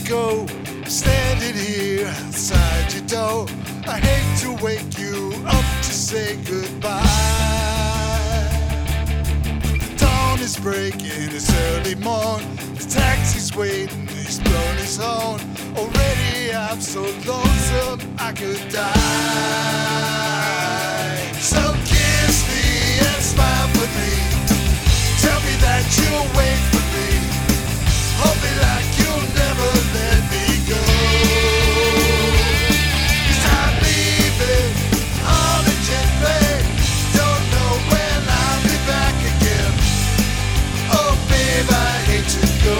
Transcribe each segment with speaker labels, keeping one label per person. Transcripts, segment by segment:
Speaker 1: go, standing here outside your door. I hate to wake you up to say goodbye. Dawn is breaking, it's early morn. The taxi's waiting, he's blown his horn. Already I'm so lonesome I could die. So kiss me and smile for me. Tell me that you'll wait for me. Hold me like you'll never let me go. 'Cause I'm leaving on a jet plane. Don't know when I'll be back again. Oh babe, I hate to go.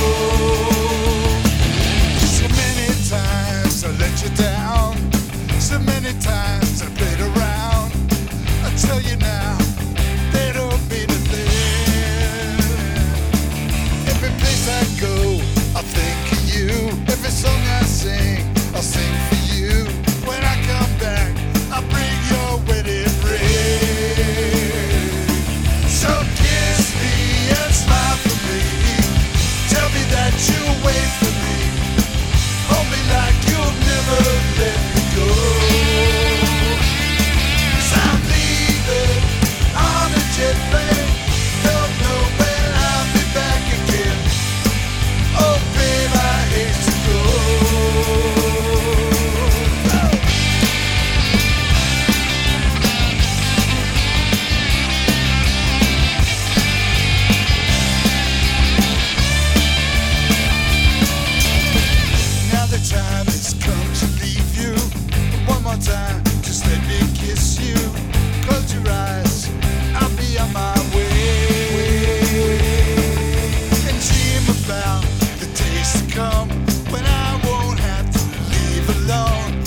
Speaker 1: So many times I let you down. So many times I played around. I tell you now, they don't mean a thing. Every place I go, I'll think of you. Every song I sing, I'll sing for you. When I come back, I'll bring your wedding ring. So kiss me and smile for me. Tell me that you'll wait for me. Hold me like you'll never let me go. 'Cause I'm leaving on a jet plane. Don't know when I'll be back again. Oh babe, I hate to go. Now the time has come to leave you. One more time, just let me kiss you. Close your eyes, I'll be on my way. And dream about the days to come when I won't have to leave alone.